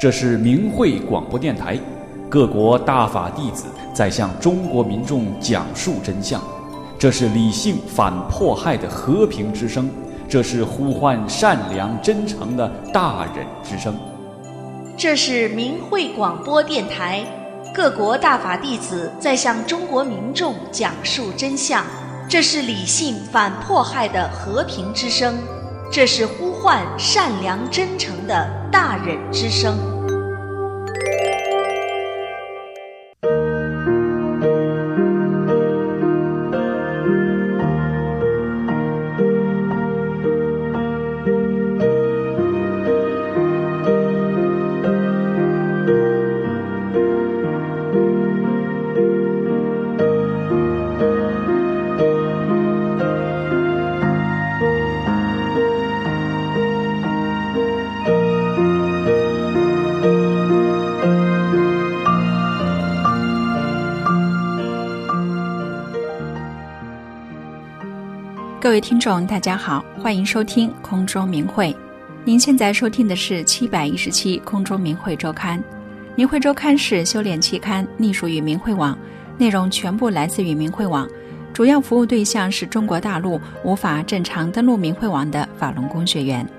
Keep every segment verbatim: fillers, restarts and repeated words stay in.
这是明慧广播电台，各国大法弟子在向中国民众讲述真相。这是理性反迫害的和平之声，这是呼唤善良真诚的大忍之声。 这是明慧广播电台，各国大法弟子在向中国民众讲述真相。这是理性反迫害的和平之声，这是呼唤善良真诚的大忍之声。 各位听众大家好，欢迎收听空中明慧。您现在收听的是七百一十期空中明慧周刊。明慧周刊是修炼期刊，隶属于明慧网，内容全部来自于明慧网，主要服务对象是中国大陆无法正常登录明慧网的法轮功学员。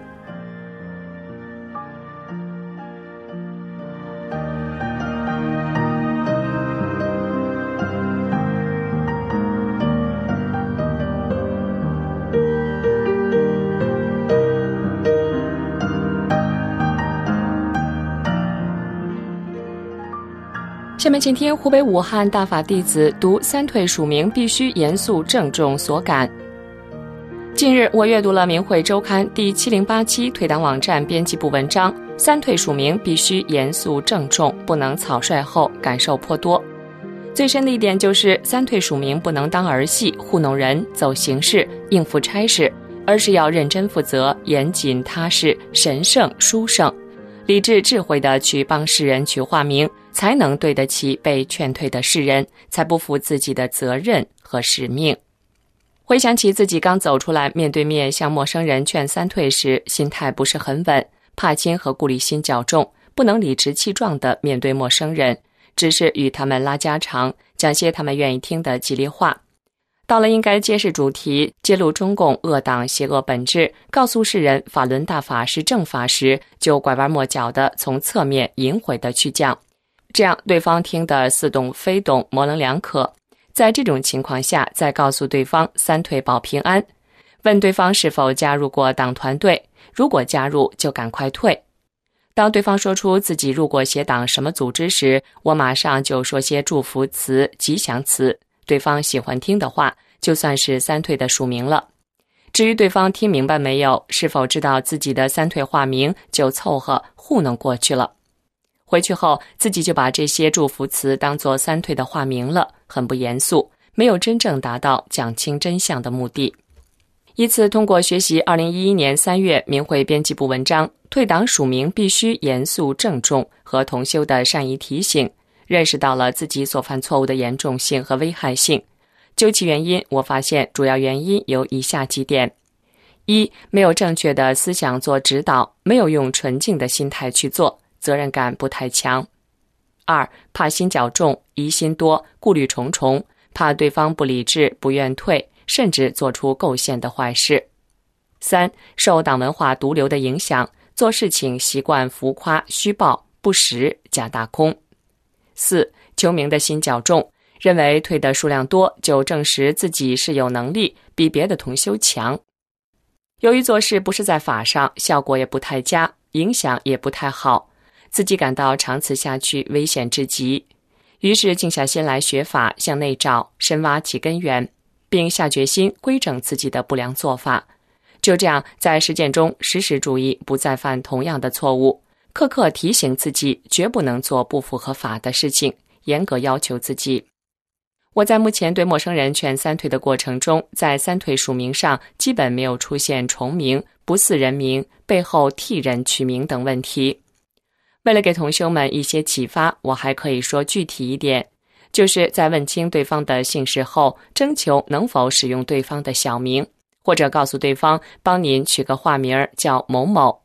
下面请听湖北武汉大法弟子读三退署名必须严肃郑重所感。近日，我阅读了明慧周刊第七零八期退党网站编辑部文章，三退署名必须严肃郑重，不能草率后，感受颇多。最深的一点就是三退署名不能当儿戏，糊弄人，走形式，应付差事，而是要认真负责，严谨踏实，神圣殊胜，理智智慧地去帮世人取化名，才能对得起被劝退的世人，才不负自己的责任和使命。回想起自己刚走出来面对面向陌生人劝三退时，心态不是很稳，怕亲和顾虑心较重，不能理直气壮地面对陌生人，只是与他们拉家常，讲些他们愿意听的吉利话。到了应该揭示主题，揭露中共恶党邪恶本质，告诉世人法轮大法是正法时，就拐弯抹角地从侧面隐晦地去讲，这样对方听得似懂非懂，模棱两可。在这种情况下，再告诉对方三退保平安，问对方是否加入过党团队，如果加入就赶快退。当对方说出自己入过邪党什么组织时，我马上就说些祝福词、吉祥词，对方喜欢听的话，就算是三退的署名了。至于对方听明白没有，是否知道自己的三退化名，就凑合糊弄过去了。回去后，自己就把这些祝福词当作三退的化名了，很不严肃，没有真正达到讲清真相的目的。以此通过学习二零一一年三月明慧编辑部文章退党署名必须严肃郑重和同修的善意提醒，认识到了自己所犯错误的严重性和危害性。究其原因，我发现主要原因有以下几点：一、没有正确的思想做指导，没有用纯净的心态去做，责任感不太强；二、怕心较重，疑心多，顾虑重重，怕对方不理智，不愿退，甚至做出构陷的坏事；三、受党文化毒瘤的影响，做事情习惯浮夸、虚报、不实、假大空；四、求名的心较重，认为退的数量多就证实自己是有能力，比别的同修强。由于做事不是在法上，效果也不太佳，影响也不太好，自己感到长此下去危险至极，于是静下心来学法，向内找，深挖其根源，并下决心规正自己的不良做法。就这样，在实践中时时注意不再犯同样的错误，刻刻提醒自己绝不能做不符合法的事情，严格要求自己。我在目前对陌生人劝三退的过程中，在三退署名上基本没有出现重名、不似人名、背后替人取名等问题。为了给同修们一些启发，我还可以说具体一点，就是在问清对方的姓氏后，征求能否使用对方的小名，或者告诉对方帮您取个化名叫某某，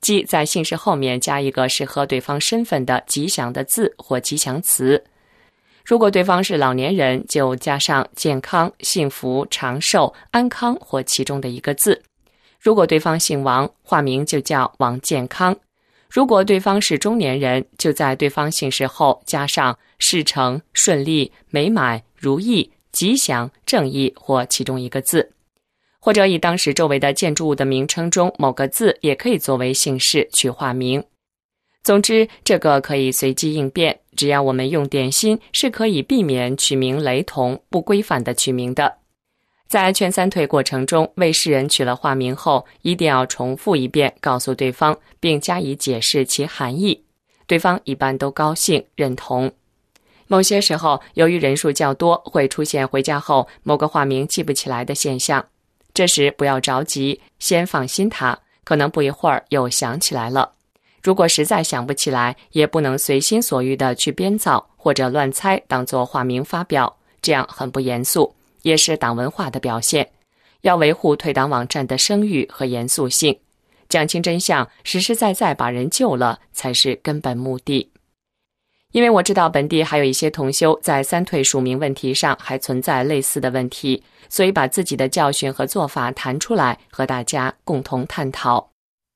即在姓氏后面加一个适合对方身份的吉祥的字或吉祥词。如果对方是老年人，就加上健康、幸福、长寿、安康或其中的一个字。如果对方姓王，化名就叫王健康。如果对方是中年人，就在对方姓氏后加上事成、顺利、美满、如意、吉祥、正义或其中一个字。或者以当时周围的建筑物的名称中某个字也可以作为姓氏取化名。总之，这个可以随机应变，只要我们用点心，是可以避免取名雷同、不规范的取名的。在劝三退过程中，为世人取了化名后，一定要重复一遍告诉对方，并加以解释其含义。对方一般都高兴认同。某些时候，由于人数较多，会出现回家后某个化名记不起来的现象。这时不要着急，先放心他，可能不一会儿又想起来了。如果实在想不起来，也不能随心所欲地去编造或者乱猜当作化名发表，这样很不严肃，也是党文化的表现。要维护退党网站的声誉和严肃性，讲清真相，实实在在把人救了，才是根本目的。因为我知道本地还有一些同修在三退署名问题上还存在类似的问题，所以把自己的教训和做法谈出来，和大家共同探讨。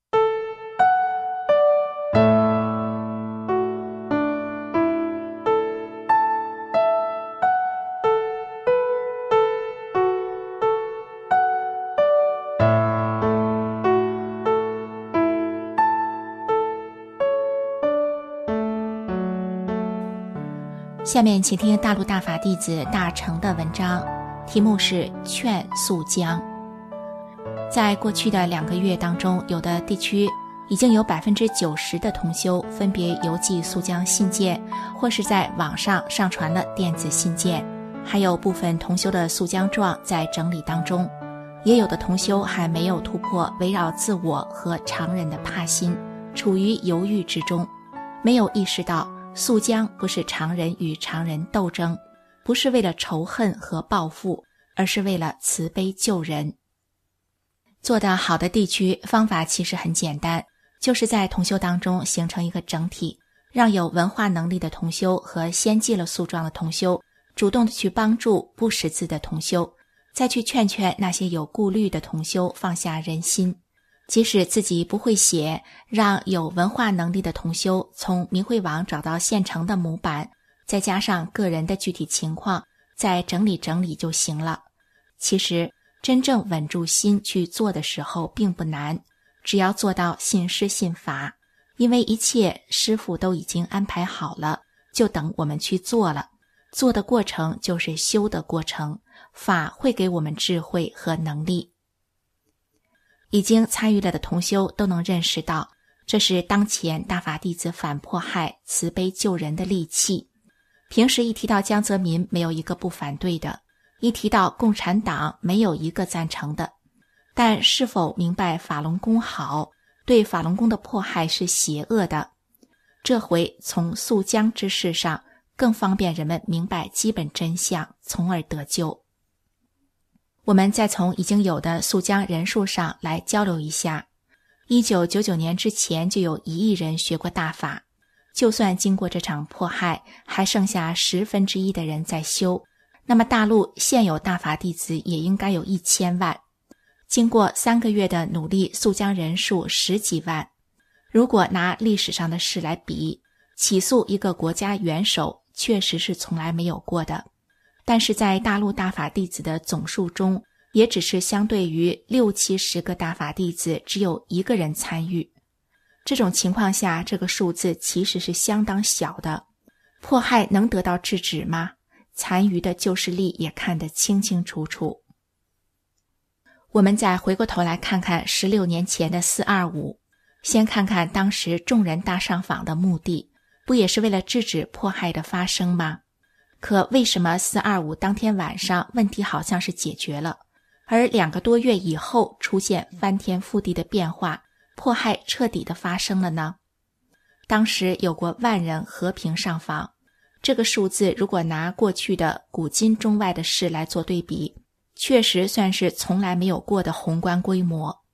下面请听大陆大法弟子大成的文章，题目是劝肃江。在过去的两个月当中，有的地区已经有百分之九十的同修分别邮寄肃江信件，或是在网上上传了电子信件，还有部分同修的肃江状在整理当中，也有的同修还没有突破围绕自我和常人的怕心，处于犹豫之中，没有意识到肃江不是常人与常人斗争，不是为了仇恨和报复，而是为了慈悲救人。做得好的地区，方法其实很简单，就是在同修当中形成一个整体，让有文化能力的同修和先记了诉状的同修主动的去帮助不识字的同修，再去劝劝那些有顾虑的同修放下人心。即使自己不会写，让有文化能力的同修从明慧网找到现成的模板，再加上个人的具体情况，再整理整理就行了。其实真正稳住心去做的时候并不难，只要做到信师信法，因为一切师父都已经安排好了，就等我们去做了。做的过程就是修的过程，法会给我们智慧和能力。已经参与了的同修都能认识到，这是当前大法弟子反迫害、慈悲救人的利器。平时一提到江泽民，没有一个不反对的，一提到共产党，没有一个赞成的。但是否明白法轮功好，对法轮功的迫害是邪恶的？这回从肃江之事上，更方便人们明白基本真相，从而得救。我们再从已经有的肃江人数上来交流一下。一九九九年之前就有一亿人学过大法，就算经过这场迫害，还剩下十分之一的人在修，那么大陆现有大法弟子也应该有一千万。经过三个月的努力，肃江人数十几万。如果拿历史上的事来比，起诉一个国家元首确实是从来没有过的。但是在大陆大法弟子的总数中，也只是相对于六七十个大法弟子只有一个人参与。这种情况下，这个数字其实是相当小的。迫害能得到制止吗？残余的救世力也看得清清楚楚。我们再回过头来看看十六年前的四二五，先看看当时众人大上访的目的，不也是为了制止迫害的发生吗？可为什么四二五当天晚上问题好像是解决了，而两个多月以后出现翻天覆地的变化，迫害彻底的发生了呢？当时有过万人和平上访，这个数字如果拿过去的古今中外的事来做对比，确实算是从来没有过的宏观规模。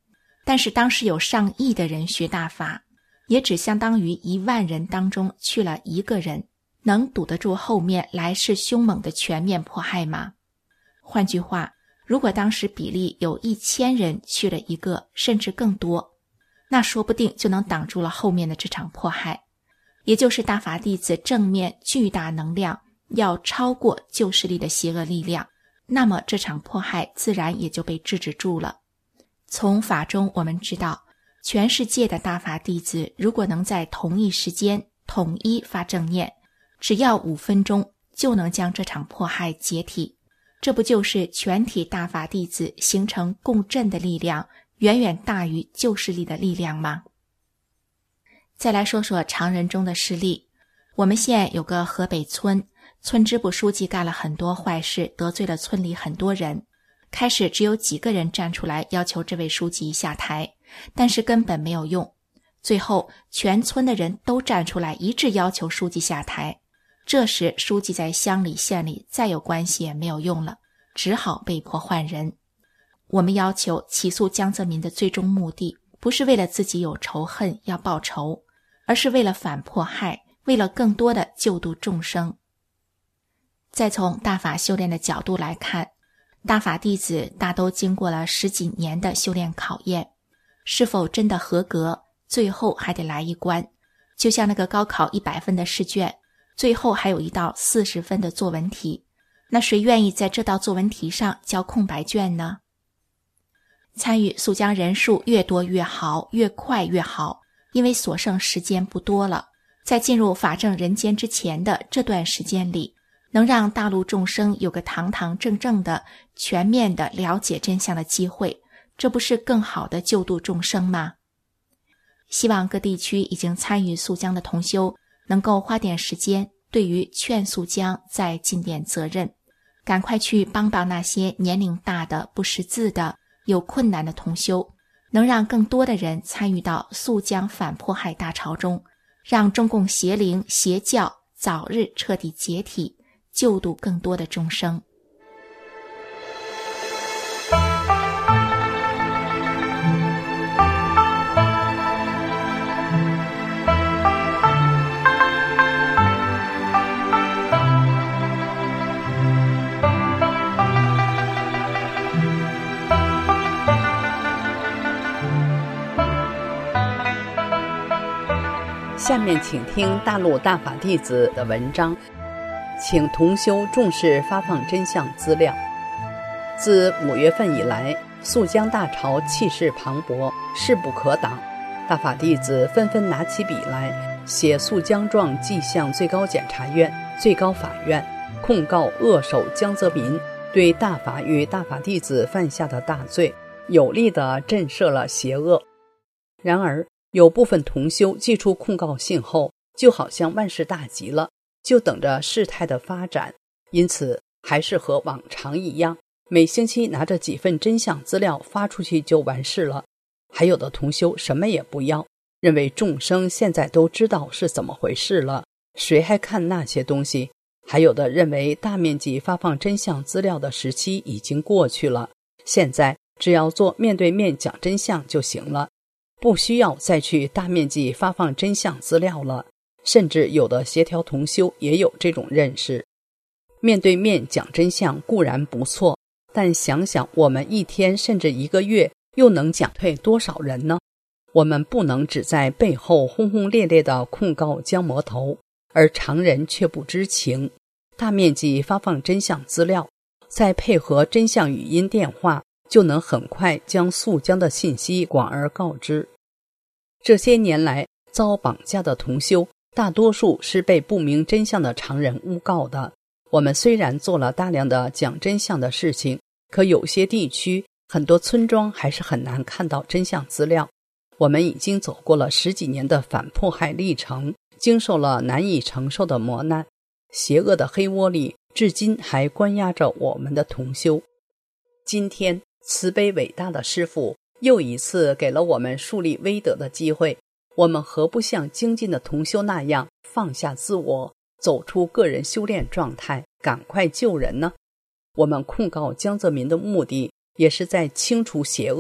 但是当时有上亿的人学大法，也只相当于一万人当中去了一个人，能堵得住后面来势凶猛的全面迫害吗？换句话，如果当时比例有一千人去了一个，甚至更多，那说不定就能挡住了后面的这场迫害。也就是大法弟子正面巨大能量要超过旧势力的邪恶力量，那么这场迫害自然也就被制止住了。从法中我们知道，全世界的大法弟子如果能在同一时间统一发正念，只要五分钟就能将这场迫害解体。这不就是全体大法弟子形成共振的力量远远大于旧势力的力量吗？再来说说常人中的事例。我们县有个河北村，村支部书记干了很多坏事，得罪了村里很多人。开始只有几个人站出来要求这位书记下台，但是根本没有用。最后全村的人都站出来一致要求书记下台。这时书记在乡里县里再有关系也没有用了，只好被迫换人。我们要求起诉江泽民的最终目的，不是为了自己有仇恨要报仇，而是为了反迫害，为了更多的救度众生。再从大法修炼的角度来看，大法弟子大都经过了十几年的修炼考验，是否真的合格，最后还得来一关。就像那个高考一百分的试卷，最后还有一道四十分的作文题，那谁愿意在这道作文题上交空白卷呢？参与肃江人数越多越好，越快越好，因为所剩时间不多了。在进入法正人间之前的这段时间里，能让大陆众生有个堂堂正正的全面的了解真相的机会，这不是更好的救度众生吗？希望各地区已经参与肃江的同修能够花点时间，对于劝肃江再尽点责任，赶快去帮帮那些年龄大的、不识字的、有困难的同修，能让更多的人参与到肃江反迫害大潮中，让中共邪灵邪教早日彻底解体，救度更多的众生。 下面请听大陆大法弟子的文章，请同修重视发放真相资料。自五月份以来，肃江大潮气势磅礴，势不可挡，大法弟子纷纷拿起笔来写肃江状，寄向最高检察院、最高法院，控告恶手江泽民对大法与大法弟子犯下的大罪，有力地震慑了邪恶。然而有部分同修寄出控告信后，就好像万事大吉了，就等着事态的发展，因此还是和往常一样，每星期拿着几份真相资料发出去就完事了。还有的同修什么也不要，认为众生现在都知道是怎么回事了，谁还看那些东西？还有的认为大面积发放真相资料的时期已经过去了，现在只要做面对面讲真相就行了，不需要再去大面积发放真相资料了。甚至有的协调同修也有这种认识。面对面讲真相固然不错，但想想我们一天甚至一个月又能讲退多少人呢？我们不能只在背后轰轰烈烈地控告江魔头，而常人却不知情。大面积发放真相资料，再配合真相语音电话，就能很快将肃江的信息广而告之。这些年来遭绑架的同修，大多数是被不明真相的常人诬告的。我们虽然做了大量的讲真相的事情，可有些地区很多村庄还是很难看到真相资料。我们已经走过了十几年的反迫害历程，经受了难以承受的磨难，邪恶的黑窝里至今还关押着我们的同修。今天慈悲伟大的师父又一次给了我们树立威德的机会，我们何不像精进的同修那样放下自我，走出个人修炼状态，赶快救人呢？我们控告江泽民的目的也是在清除邪恶，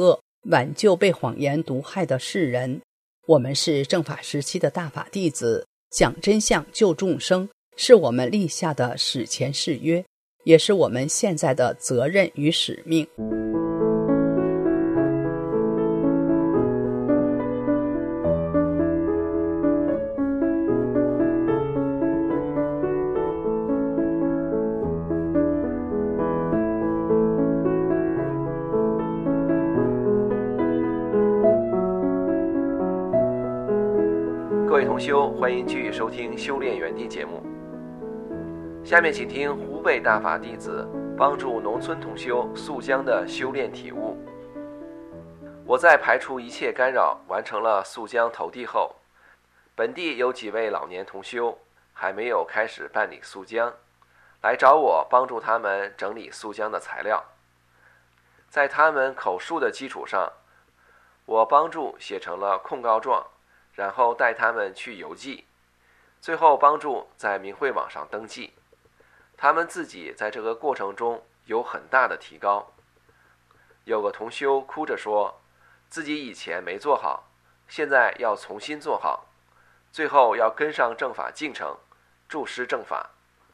挽救被谎言毒害的世人。我们是正法时期的大法弟子，讲真相救众生，是我们立下的史前誓约，也是我们现在的责任与使命。 各位同修，欢迎继续收听修炼园地节目。下面请听湖北大法弟子帮助农村同修溯江的修炼体悟。我在排除一切干扰，完成了溯江投递后，本地有几位老年同修还没有开始办理溯江，来找我帮助他们整理溯江的材料。在他们口述的基础上，我帮助写成了控告状，然后带他们去邮寄，最后帮助在明慧网上登记。他们自己在这个过程中有很大的提高。有个同修哭着说，自己以前没做好，现在要重新做好，最后要跟上正法进程，助师正法。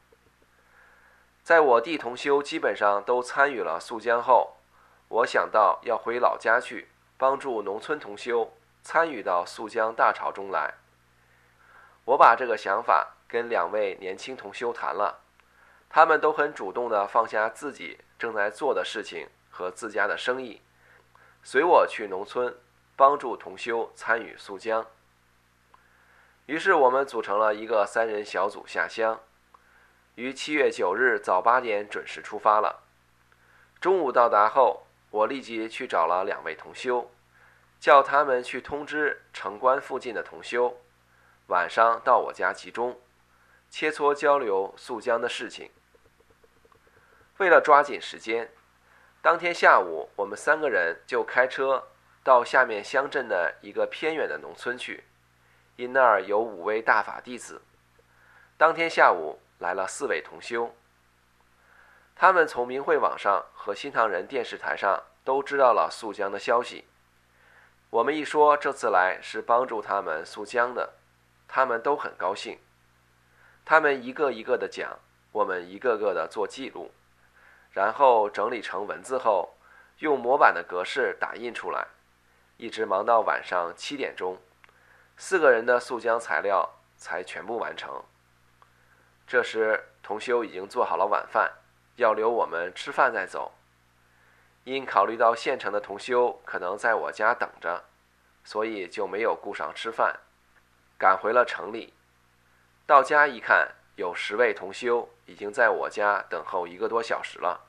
在我弟同修基本上都参与了溯江后，我想到要回老家去帮助农村同修参与到溯江大潮中来。我把这个想法跟两位年轻同修谈了，他们都很主动地放下自己正在做的事情和自家的生意，随我去农村帮助同修参与溯江。于是我们组成了一个三人小组下乡，于七月九日早八点准时出发了。中午到达后，我立即去找了两位同修，叫他们去通知城关附近的同修，晚上到我家集中，切磋交流溯江的事情。为了抓紧时间，当天下午我们三个人就开车到下面乡镇的一个偏远的农村去，因那儿有五位大法弟子。当天下午来了四位同修，他们从明慧网上和新唐人电视台上都知道了溯江的消息。我们一说这次来是帮助他们溯江的，他们都很高兴。他们一个一个的讲，我们一个个的做记录，然后整理成文字后，用模板的格式打印出来，一直忙到晚上七点钟，四个人的溯江材料才全部完成。这时同修已经做好了晚饭，要留我们吃饭再走。因考虑到县城的同修可能在我家等着，所以就没有顾上吃饭，赶回了城里。到家一看，有十位同修已经在我家等候一个多小时了。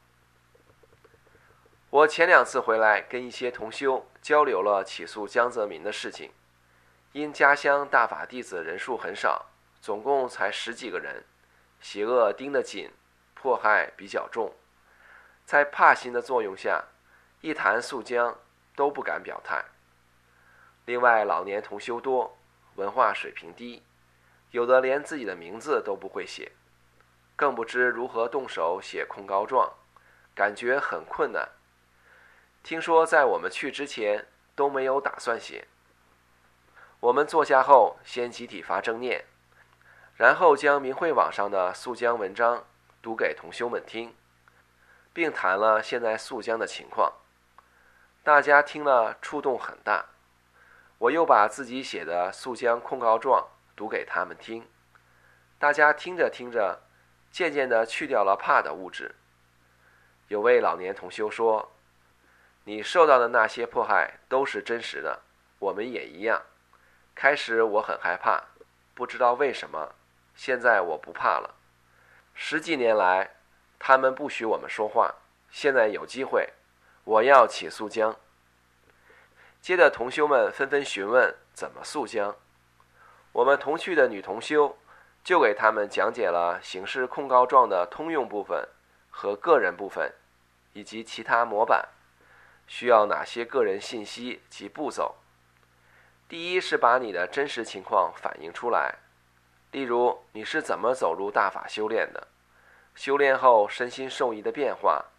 我前两次回来跟一些同修交流了起诉江泽民的事情，因家乡大法弟子人数很少，总共才十几个人，邪恶盯得紧，迫害比较重，在怕心的作用下，一谈溯江都不敢表态。另外老年同修多，文化水平低，有的连自己的名字都不会写，更不知如何动手写控告状，感觉很困难。听说在我们去之前都没有打算写。我们坐下后先集体发正念，然后将明慧网上的溯江文章读给同修们听，并谈了现在溯江的情况。大家听了触动很大，我又把自己写的溯江控告状读给他们听，大家听着听着，渐渐地去掉了怕的物质。有位老年同修说，你受到的那些迫害都是真实的，我们也一样。开始我很害怕，不知道为什么，现在我不怕了。十几年来，他们不许我们说话，现在有机会，我要起溯江。接着同修们纷纷询问怎么溯江，我们同去的女同修就给他们讲解了刑事控告状的通用部分和个人部分，以及其他模板需要哪些个人信息及步骤。第一是把你的真实情况反映出来，例如你是怎么走入大法修炼的，修炼后身心受益的变化，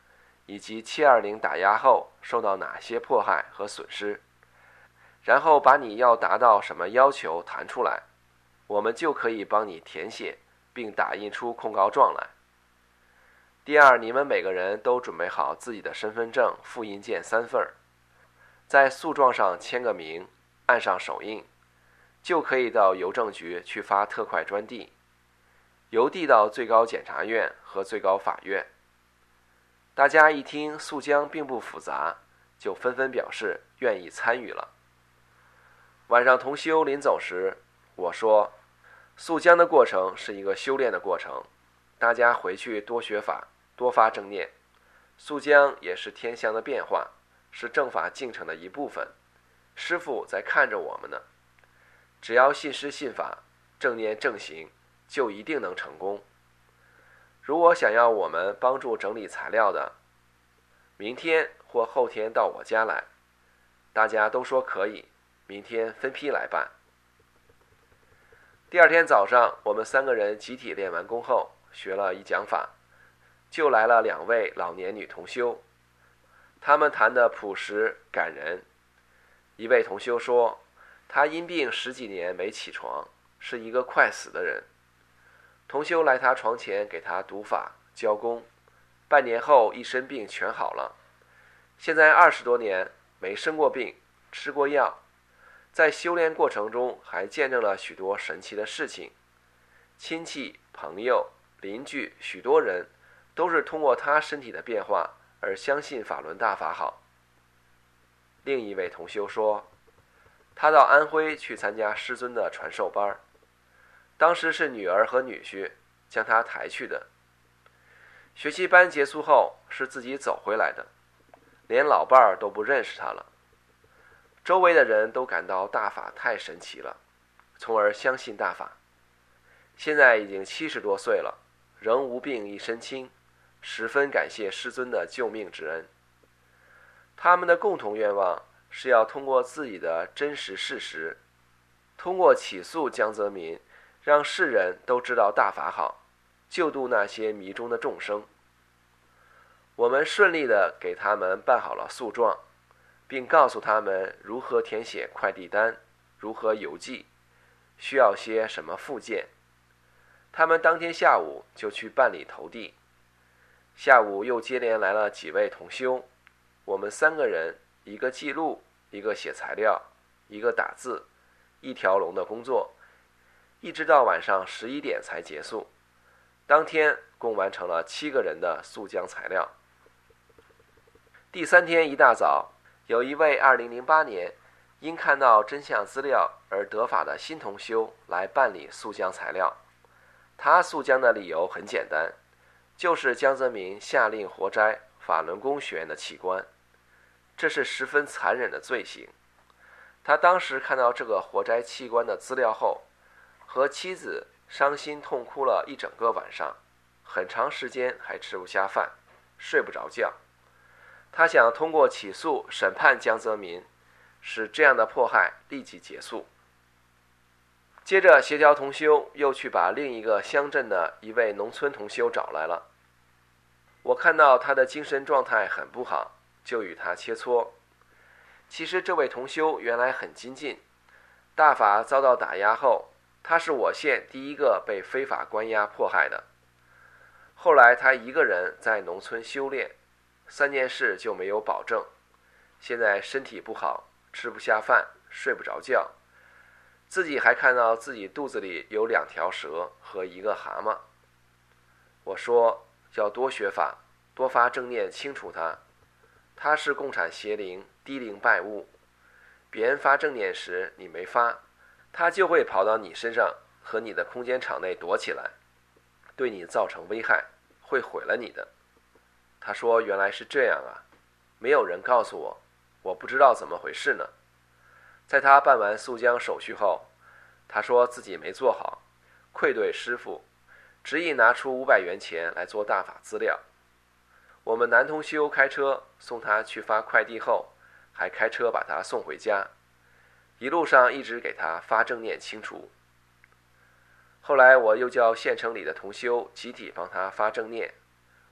以及七二零打压后受到哪些迫害和损失，然后把你要达到什么要求谈出来，我们就可以帮你填写并打印出控告状来。第二，你们每个人都准备好自己的身份证复印件三份，在诉状上签个名，按上手印，就可以到邮政局去发特快专递，邮递到最高检察院和最高法院。大家一听诉僵并不复杂，就纷纷表示愿意参与了。晚上同修临走时，我说，诉僵的过程是一个修炼的过程，大家回去多学法，多发正念。诉僵也是天象的变化，是正法进程的一部分，师父在看着我们呢。只要信师信法，正念正行，就一定能成功。如果想要我们帮助整理材料的，明天或后天到我家来，大家都说可以，明天分批来办。第二天早上，我们三个人集体练完功后，学了一讲法，就来了两位老年女同修，他们谈得朴实感人。一位同修说，他因病十几年没起床，是一个快死的人。同修来他床前给他读法教功，半年后一身病全好了，现在二十多年没生过病，吃过药，在修炼过程中还见证了许多神奇的事情，亲戚、朋友、邻居许多人都是通过他身体的变化而相信法轮大法好。另一位同修说，他到安徽去参加师尊的传授班，当时是女儿和女婿将他抬去的。学习班结束后是自己走回来的，连老伴儿都不认识他了。周围的人都感到大法太神奇了，从而相信大法。现在已经七十多岁了，仍无病一身轻，十分感谢师尊的救命之恩。他们的共同愿望是要通过自己的真实事实，通过起诉江泽民，让世人都知道大法好，救度那些迷中的众生。我们顺利地给他们办好了诉状，并告诉他们如何填写快递单，如何邮寄，需要些什么附件。他们当天下午就去办理投递。下午又接连来了几位同修，我们三个人，一个记录，一个写材料，一个打字，一条龙的工作，一直到晚上十一点才结束。当天共完成了七个人的诉僵材料。第三天一大早，有一位二零零八年因看到真相资料而得法的新同修来办理诉僵材料。他诉僵的理由很简单，就是江泽民下令活摘法轮功学员的器官，这是十分残忍的罪行。他当时看到这个活摘器官的资料后，和妻子伤心痛哭了一整个晚上，很长时间还吃不下饭，睡不着觉。他想通过起诉审判江泽民，使这样的迫害立即结束。接着协调同修又去把另一个乡镇的一位农村同修找来了。我看到他的精神状态很不好，就与他切磋。其实这位同修原来很精进，大法遭到打压后，他是我县第一个被非法关押迫害的。后来他一个人在农村修炼，三件事就没有保证，现在身体不好，吃不下饭，睡不着觉，自己还看到自己肚子里有两条蛇和一个蛤蟆。我说要多学法，多发正念清除它。它是共产邪灵，低灵败物。别人发正念时你没发，它就会跑到你身上和你的空间场内躲起来，对你造成危害，会毁了你的。他说原来是这样啊，没有人告诉我，我不知道怎么回事呢。在他办完诉僵手续后，他说自己没做好，愧对师父，执意拿出五百元钱来做大法资料。我们男同修开车送他去发快递后，还开车把他送回家，一路上一直给他发正念清除。后来我又叫县城里的同修集体帮他发正念，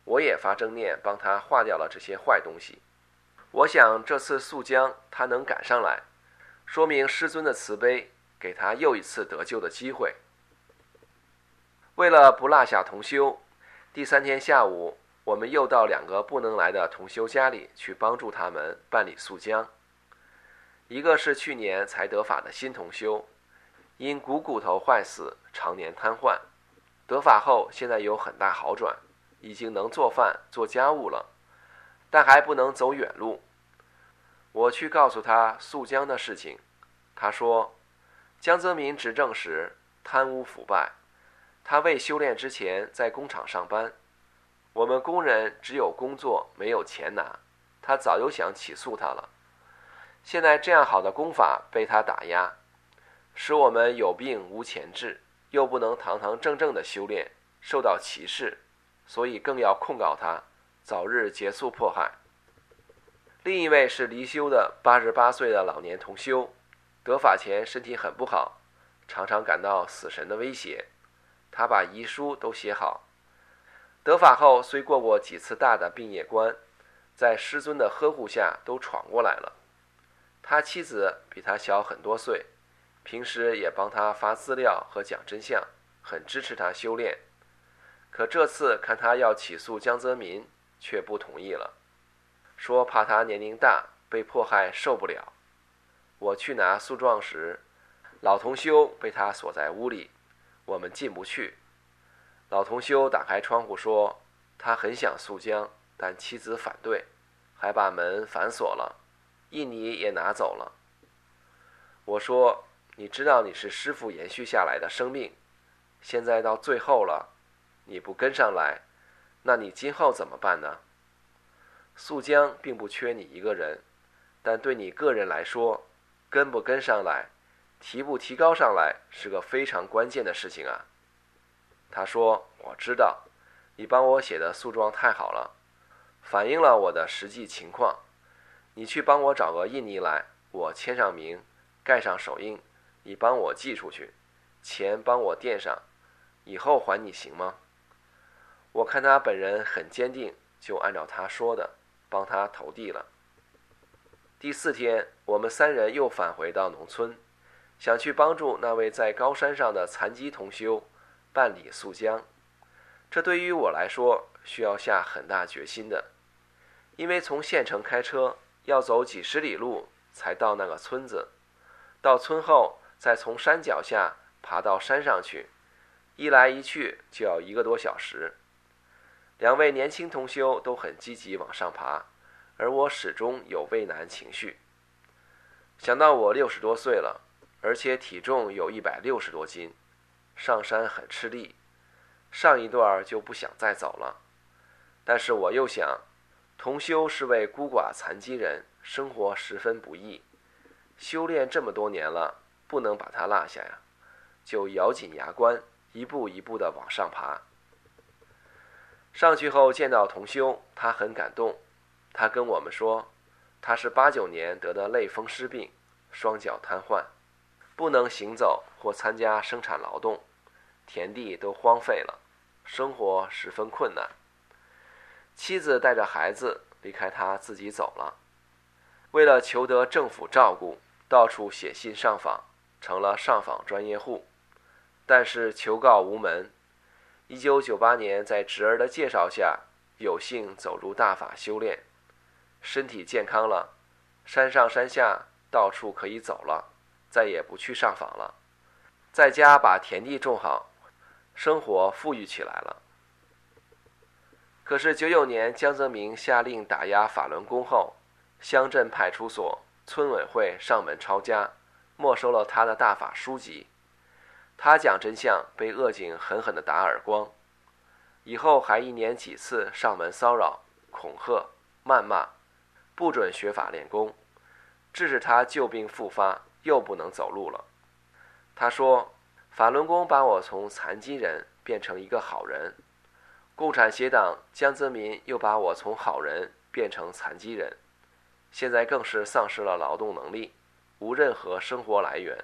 我也发正念帮他化掉了这些坏东西。我想这次宿江他能赶上来，说明师尊的慈悲，给他又一次得救的机会。为了不落下同修，第三天下午，我们又到两个不能来的同修家里去帮助他们办理宿江。一个是去年才得法的新同修，因股骨头坏死，常年瘫痪，得法后现在有很大好转，已经能做饭做家务了，但还不能走远路。我去告诉他宿江的事情，他说江泽民执政时贪污腐败，他未修炼之前在工厂上班，我们工人只有工作没有钱拿，他早就想起诉他了。现在这样好的功法被他打压，使我们有病无钱治，又不能堂堂正正的修炼，受到歧视，所以更要控告他，早日结束迫害。另一位是离休的八十八岁的老年同修，得法前身体很不好，常常感到死神的威胁，他把遗书都写好。得法后虽过过几次大的病业关，在师尊的呵护下都闯过来了。他妻子比他小很多岁，平时也帮他发资料和讲真相，很支持他修炼。可这次看他要起诉江泽民，却不同意了，说怕他年龄大被迫害受不了。我去拿诉状时，老同修被他锁在屋里，我们进不去。老同修打开窗户说，他很想诉江，但妻子反对，还把门反锁了，印尼也拿走了。我说，你知道你是师父延续下来的生命，现在到最后了，你不跟上来，那你今后怎么办呢？宿江并不缺你一个人，但对你个人来说，跟不跟上来，提不提高上来，是个非常关键的事情啊。他说，我知道，你帮我写的诉状太好了，反映了我的实际情况，你去帮我找个印尼来，我签上名，盖上手印，你帮我寄出去，钱帮我垫上，以后还你行吗？我看他本人很坚定，就按照他说的帮他投递了。第四天，我们三人又返回到农村，想去帮助那位在高山上的残疾同修办理宿江。这对于我来说需要下很大决心的，因为从县城开车要走几十里路才到那个村子，到村后再从山脚下爬到山上去，一来一去就要一个多小时。两位年轻同修都很积极往上爬，而我始终有畏难情绪。想到我六十多岁了，而且体重有一百六十多斤，上山很吃力，上一段就不想再走了。但是我又想，同修是位孤寡残疾人，生活十分不易，修炼这么多年了，不能把他落下呀，就咬紧牙关，一步一步地往上爬。上去后见到同修，他很感动，他跟我们说，他是八九年得的类风湿病，双脚瘫痪，不能行走或参加生产劳动，田地都荒废了，生活十分困难。妻子带着孩子离开他自己走了，为了求得政府照顾，到处写信上访，成了上访专业户，但是求告无门。一九九八年在侄儿的介绍下，有幸走入大法修炼，身体健康了，山上山下到处可以走了，再也不去上访了，在家把田地种好，生活富裕起来了。可是九九年江泽民下令打压法轮功后，乡镇派出所、村委会上门抄家，没收了他的大法书籍。他讲真相被恶警狠狠地打耳光，以后还一年几次上门骚扰、恐吓、谩骂，不准学法练功，致使他旧病复发，又不能走路了。他说，法轮功把我从残疾人变成一个好人，共产协党江泽民又把我从好人变成残疾人，现在更是丧失了劳动能力，无任何生活来源。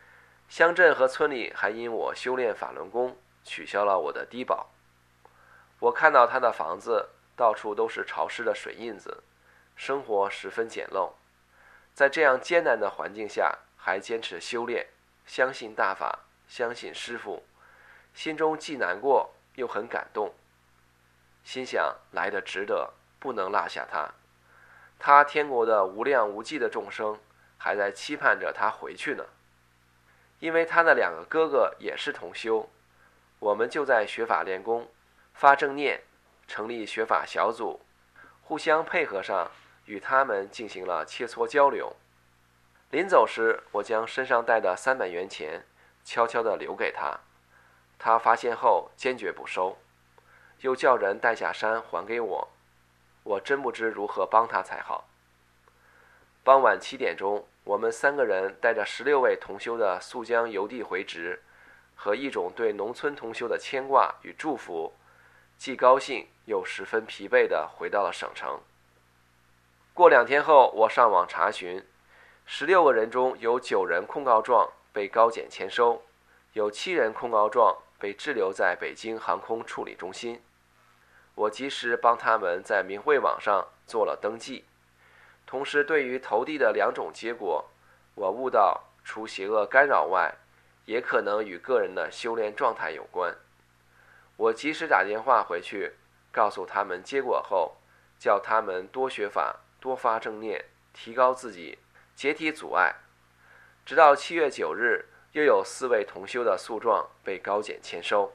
乡镇和村里还因我修炼法轮功取消了我的低保。 我看到他的房子到处都是潮湿的水印子，生活十分简陋。在这样艰难的环境下，还坚持修炼，相信大法，相信师父，心中既难过又很感动，心想来得值得，不能落下他。他天国的无量无际的众生还在期盼着他回去呢。因为他的两个哥哥也是同修，我们就在学法练功，发正念，成立学法小组，互相配合上，与他们进行了切磋交流。临走时，我将身上带的三百元钱悄悄地留给他，他发现后坚决不收，又叫人带下山还给我。我真不知如何帮他才好。傍晚七点钟，我们三个人带着十六位同修的溯江游地回执，和一种对农村同修的牵挂与祝福，既高兴又十分疲惫地回到了省城。过两天后，我上网查询，十六个人中有九人控告状被高检签收，有七人控告状被滞留在北京航空处理中心。我及时帮他们在明慧网上做了登记，同时对于投递的两种结果，我悟到除邪恶干扰外，也可能与个人的修炼状态有关。我及时打电话回去，告诉他们结果后，叫他们多学法，多发正念，提高自己，解体阻碍。直到七月九日，又有四位同修的诉状被高检签收。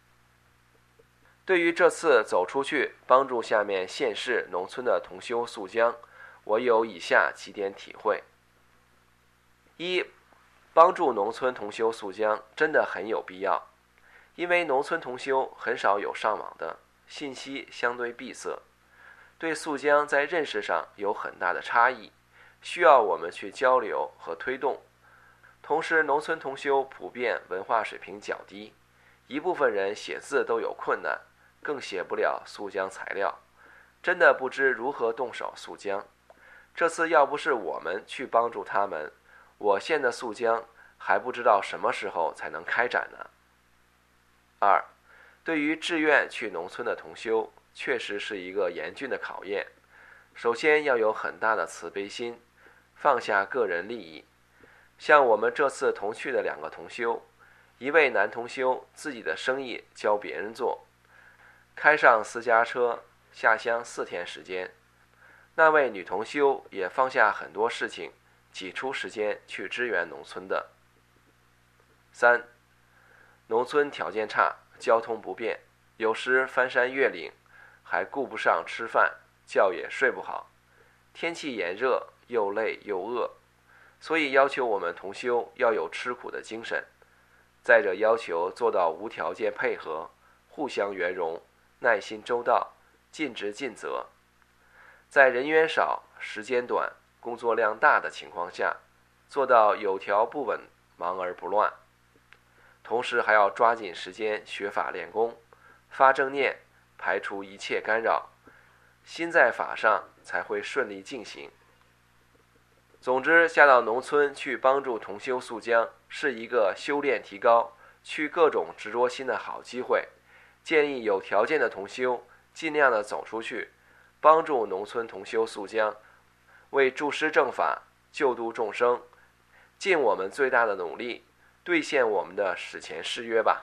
对于这次走出去帮助下面县市农村的同修溯江，我有以下几点体会。一，帮助农村同修溯江真的很有必要，因为农村同修很少有上网的，信息相对闭塞，对溯江在认识上有很大的差异，需要我们去交流和推动。同时，农村同修普遍文化水平较低，一部分人写字都有困难，更写不了溯江材料，真的不知如何动手溯江。这次要不是我们去帮助他们，我县的溯江还不知道什么时候才能开展呢。二，对于志愿去农村的同修，确实是一个严峻的考验。首先要有很大的慈悲心，放下个人利益。像我们这次同去的两个同修，一位男同修自己的生意教别人做，开上私家车下乡四天时间，那位女同修也放下很多事情，挤出时间去支援农村的。三，农村条件差，交通不便，有时翻山越岭，还顾不上吃饭，觉也睡不好，天气炎热，又累又饿，所以要求我们同修要有吃苦的精神，再者要求做到无条件配合，互相圆融，耐心周到，尽职尽责。在人员少、时间短、工作量大的情况下，做到有条不紊，忙而不乱。同时还要抓紧时间学法练功，发正念，排除一切干扰，心在法上才会顺利进行。总之，下到农村去帮助同修溯江，是一个修炼提高、去各种执着心的好机会。建议有条件的同修尽量的走出去，帮助农村同修溯江，为助师正法、救度众生，尽我们最大的努力，兑现我们的史前誓约吧。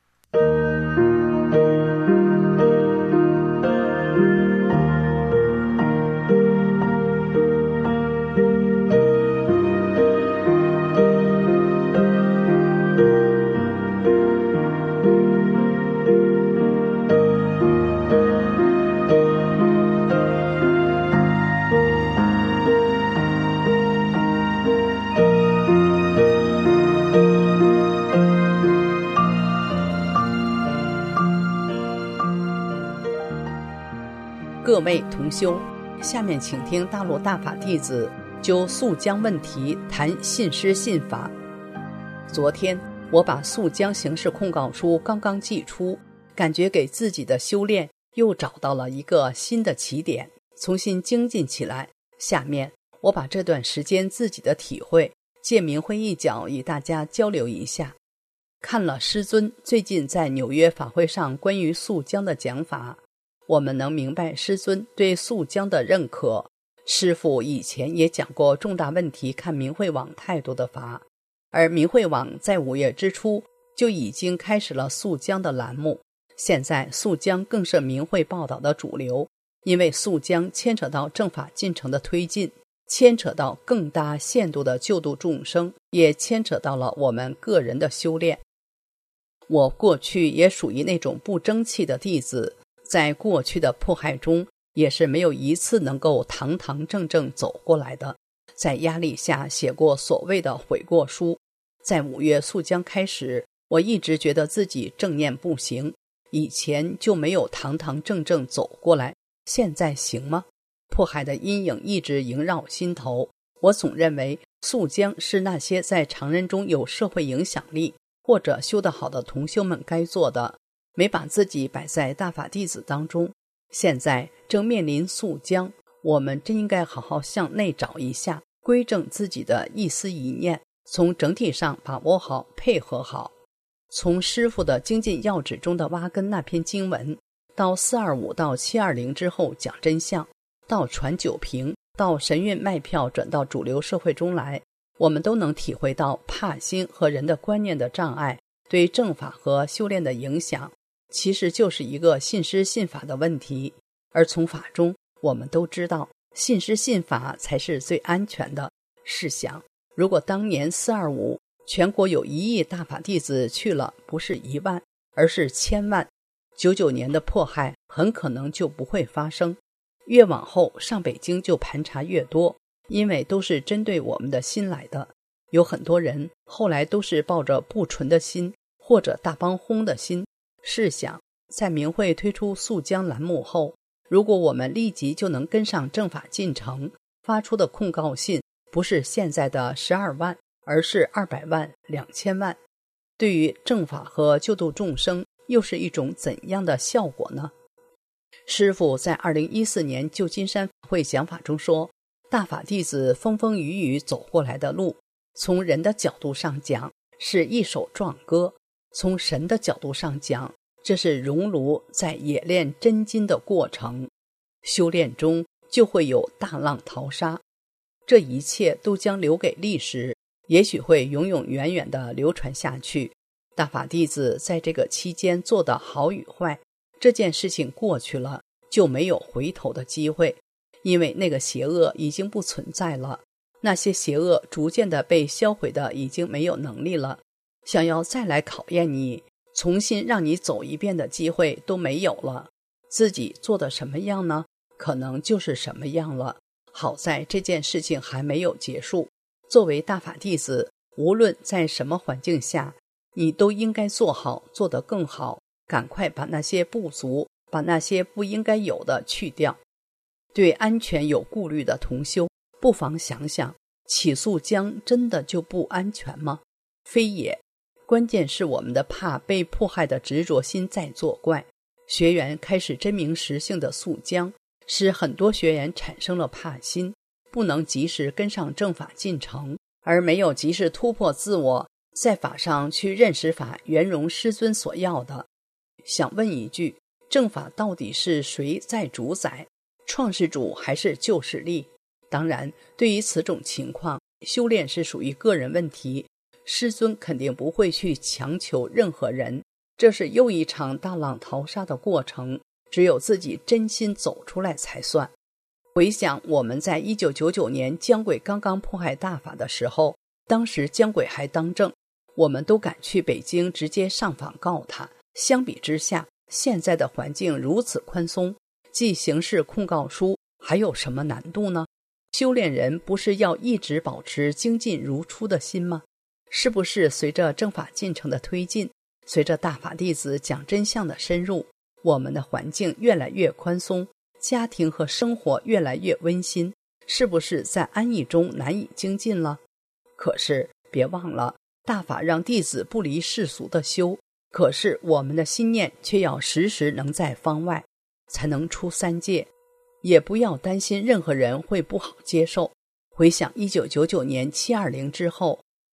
各位同修，下面请听大陆大法弟子就溯江问题谈信师信法。昨天我把溯江刑事控告书刚刚寄出，感觉给自己的修炼又找到了一个新的起点，重新精进起来。下面我把这段时间自己的体会借明慧一角与大家交流一下。 看了师尊最近在纽约法会上关于素浆的讲法，我们能明白师尊对素浆的认可。师父以前也讲过重大问题看明慧网态度的法，而明慧网在五月之初就已经开始了素浆的栏目，现在素浆更是明慧报道的主流，因为素浆牵扯到正法进程的推进，牵扯到更大限度的救度众生，也牵扯到了我们个人的修炼。我过去也属于那种不争气的弟子，在过去的迫害中也是没有一次能够堂堂正正走过来的，在压力下写过所谓的悔过书。在五月素浆开始，我一直觉得自己正念不行，以前就没有堂堂正正走过来，现在行吗？迫害的阴影一直萦绕心头，我总认为素浆是那些在常人中有社会影响力或者修得好的同修们该做的，没把自己摆在大法弟子当中。现在正面临素浆，我们真应该好好向内找一下，归正自己的一思一念，从整体上把握好，配合好。从师父的精进要旨中的挖根那篇经文，到四二五到七二零之后讲真相，到传九平，到神韵卖票转到主流社会中来，我们都能体会到怕心和人的观念的障碍对正法和修炼的影响，其实就是一个信师信法的问题。而从法中我们都知道，信师信法才是最安全的。试想，如果当年四二五全国有一亿大法弟子去了，不是一万，而是千万，九九年的迫害很可能就不会发生。越往后上北京就盘查越多，因为都是针对我们的心来的。有很多人后来都是抱着不纯的心或者大帮轰的心。试想，在明慧推出素浆栏目后，如果我们立即就能跟上正法进程，发出的控告信不是现在的十二万，而是二百万、两千万，对于正法和救度众生又是一种怎样的效果呢？师父在二零一四年旧金山法会讲法中说，大法弟子风风雨雨走过来的路，从人的角度上讲是一首壮歌，从神的角度上讲，这是熔炉在冶炼真金的过程。修炼中就会有大浪淘沙，这一切都将留给历史，也许会永永远远地流传下去。大法弟子在这个期间做的好与坏，这件事情过去了就没有回头的机会，因为那个邪恶已经不存在了，那些邪恶逐渐的被销毁的已经没有能力了，想要再来考验你，重新让你走一遍的机会都没有了。自己做的什么样呢？可能就是什么样了。好在这件事情还没有结束，作为大法弟子，无论在什么环境下，你都应该做好，做得更好，赶快把那些不足，把那些不应该有的去掉。对安全有顾虑的同修，不妨想想，起素浆真的就不安全吗？非也，关键是我们的怕被迫害的执着心在作怪。学员开始真名实姓的素浆，使很多学员产生了怕心，不能及时跟上正法进程，而没有及时突破自我，在法上去认识法圆融师尊所要的。想问一句，正法到底是谁在主宰？创世主还是救世力？当然，对于此种情况，修炼是属于个人问题，师尊肯定不会去强求任何人，这是又一场大浪淘沙的过程，只有自己真心走出来才算。回想我们在一九九九年姜轨刚刚迫害大法的时候，当时姜轨还当政，我们都敢去北京直接上访告他。相比之下，现在的环境如此宽松，寄刑事控告书还有什么难度呢？修炼人不是要一直保持精进如初的心吗？是不是随着正法进程的推进，随着大法弟子讲真相的深入，我们的环境越来越宽松，家庭和生活越来越温馨，是不是在安逸中难以精进了？可是别忘了，大法让弟子不离世俗的修，可是我们的心念却要时时能在方外，才能出三界。也不要担心任何人会不好接受。回想一九九九年七二零之后，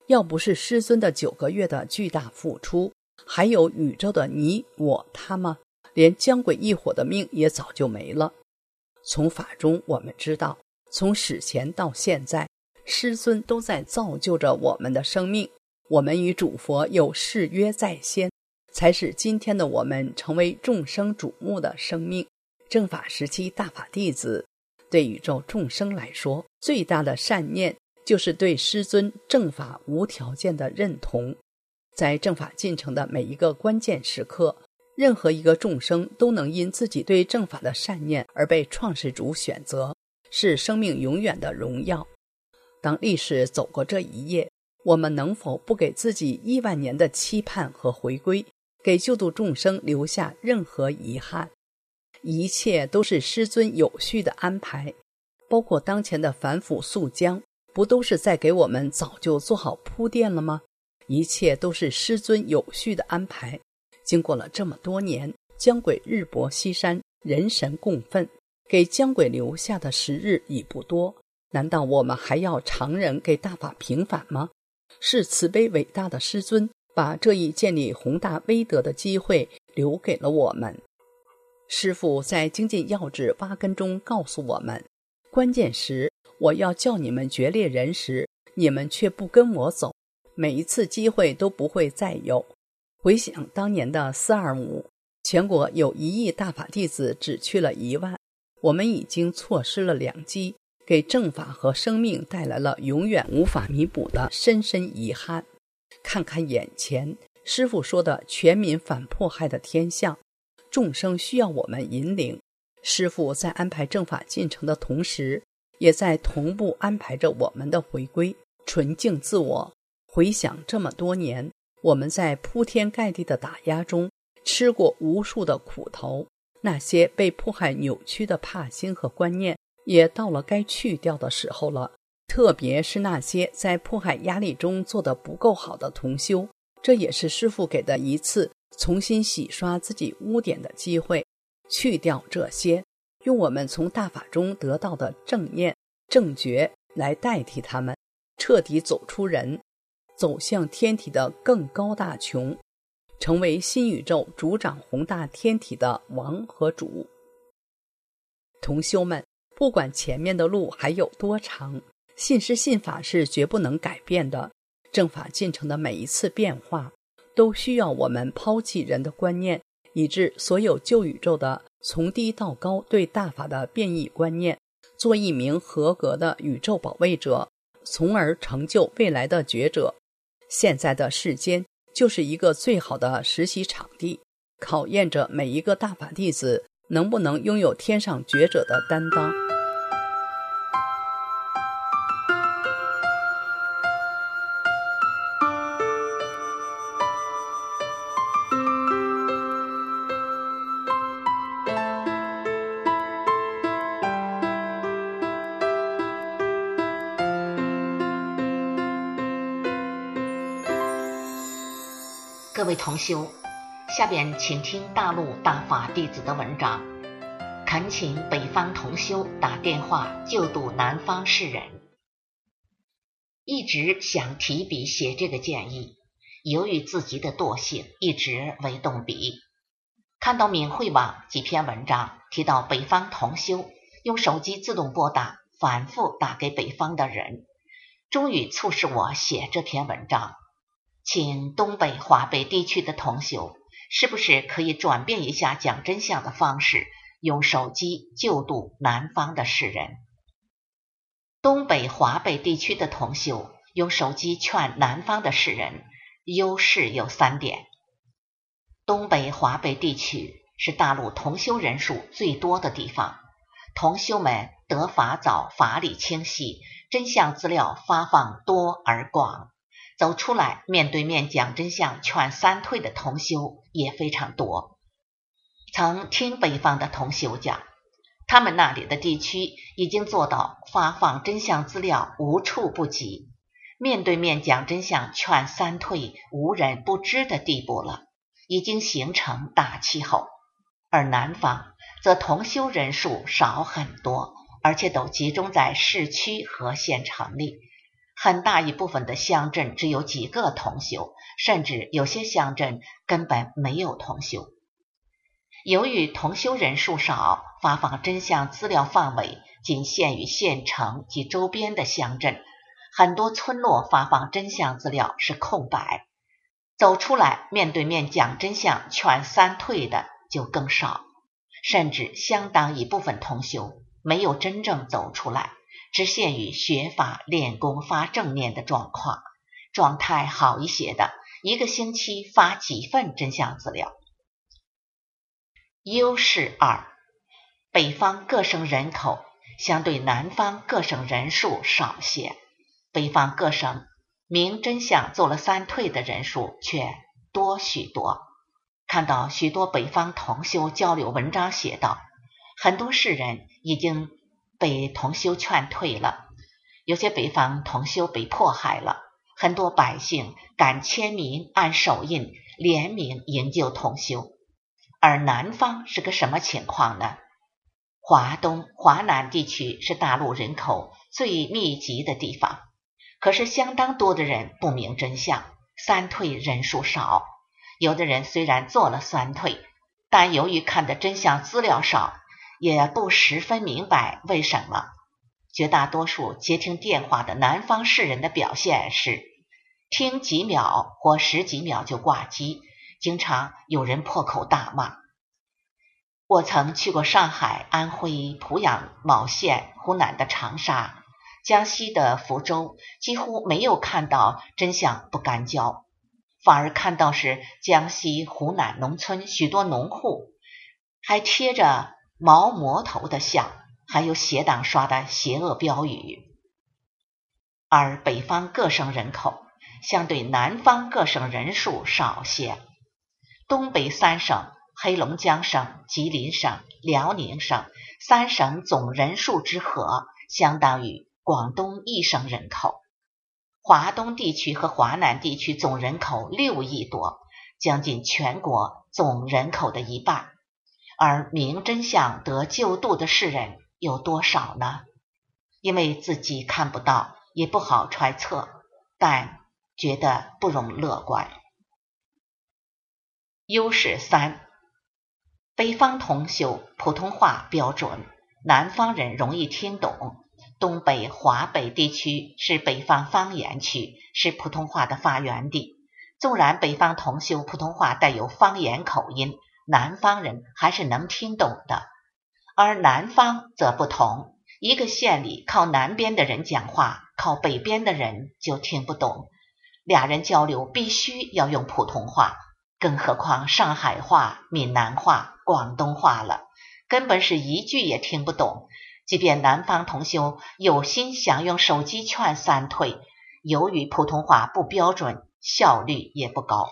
要不是师尊的九个月的巨大付出，还有宇宙的你我他吗？连姜轨一伙的命也早就没了。从法中我们知道，从史前到现在，师尊都在造就着我们的生命，我们与主佛有誓约在先，才使今天的我们成为众生瞩目的生命。正法时期大法弟子对宇宙众生来说，最大的善念就是对师尊正法无条件的认同。在正法进程的每一个关键时刻，任何一个众生都能因自己对正法的善念而被创世主选择，是生命永远的荣耀。当历史走过这一页，我们能否不给自己亿万年的期盼和回归，给救度众生留下任何遗憾？一切都是师尊有序的安排，包括当前的反腐肃江，不都是在给我们早就做好铺垫了吗？一切都是师尊有序的安排。经过了这么多年，姜轨日薄西山，人神共愤，给姜轨留下的时日已不多，难道我们还要常人给大法平反吗？是慈悲伟大的师尊把这一建立宏大威德的机会留给了我们。师父在精进要旨挖根中告诉我们，关键时我要叫你们决裂人时，你们却不跟我走，每一次机会都不会再有。回想当年的四二五，全国有一亿大法弟子只去了一万，我们已经错失了良机，给正法和生命带来了永远无法弥补的深深遗憾。看看眼前师父说的全民反迫害的天象，众生需要我们引领。师父在安排正法进程的同时，也在同步安排着我们的回归，纯净自我。回想这么多年，我们在铺天盖地的打压中吃过无数的苦头，那些被迫害扭曲的怕心和观念也到了该去掉的时候了。特别是那些在迫害压力中做得不够好的同修，这也是师父给的一次重新洗刷自己污点的机会。去掉这些，用我们从大法中得到的正念正觉来代替他们，彻底走出人，走向天体的更高大穹，成为新宇宙主掌宏大天体的王和主。同修们，不管前面的路还有多长，信师信法是绝不能改变的。正法进程的每一次变化，都需要我们抛弃人的观念，以致所有旧宇宙的从低到高对大法的变异观念，做一名合格的宇宙保卫者，从而成就未来的觉者。现在的世间就是一个最好的实习场地，考验着每一个大法弟子能不能拥有天上觉者的担当。 各位同修，下边请听大陆大法弟子的文章，恳请北方同修打电话救度南方世人。一直想提笔写这个建议，由于自己的惰性，一直未动笔。看到闽会网几篇文章提到北方同修用手机自动拨打，反复打给北方的人，终于促使我写这篇文章。请东北华北地区的同修是不是可以转变一下讲真相的方式，用手机救度南方的世人。东北华北地区的同修用手机劝南方的世人，优势有三点。东北华北地区是大陆同修人数最多的地方，同修们得法早，法理清晰，真相资料发放多而广，走出来面对面讲真相劝三退的同修也非常多。曾听北方的同修讲，他们那里的地区已经做到发放真相资料无处不及，面对面讲真相劝三退无人不知的地步了，已经形成大气候。而南方则同修人数少很多，而且都集中在市区和县城里， 很大一部分的乡镇只有几个同修，甚至有些乡镇根本没有同修。由于同修人数少，发放真相资料范围仅限于县城及周边的乡镇，很多村落发放真相资料是空白，走出来面对面讲真相劝三退的就更少，甚至相当一部分同修没有真正走出来，只限于学法练功发正念的状况，状态好一些的一个星期发几份真相资料。优势二，北方各省人口相对南方各省人数少些，北方各省明真相做了三退的人数却多许多。看到许多北方同修交流文章写道，很多世人已经被同修劝退了，有些北方同修被迫害了，很多百姓敢签名按手印联名营救同修。而南方是个什么情况呢？华东、华南地区是大陆人口最密集的地方，可是相当多的人不明真相，三退人数少。有的人虽然做了三退，但由于看的真相资料少，也不十分明白为什么。绝大多数接听电话的南方士人的表现是听几秒或十几秒就挂机，经常有人破口大骂。我曾去过上海、安徽濮阳、某县、湖南的长沙、江西的福州，几乎没有看到真相不干交，反而看到是江西、湖南农村许多农户还贴着毛魔头的像，还有邪党刷的邪恶标语。而北方各省人口相对南方各省人数少些，东北三省黑龙江省、吉林省、辽宁省三省总人数之和相当于广东一省人口。华东地区和华南地区总人口六亿多，将近全国总人口的一半。而明真相得救度的世人有多少呢？因为自己看不到，也不好揣测，但觉得不容乐观。优势三，北方同修普通话标准，南方人容易听懂。东北、华北地区是北方方言区，是普通话的发源地。纵然北方同修普通话带有方言口音，南方人还是能听懂的。而南方则不同，一个县里靠南边的人讲话，靠北边的人就听不懂，俩人交流必须要用普通话，更何况上海话、闽南话、广东话了，根本是一句也听不懂。即便南方同修有心想用手机劝三退，由于普通话不标准，效率也不高。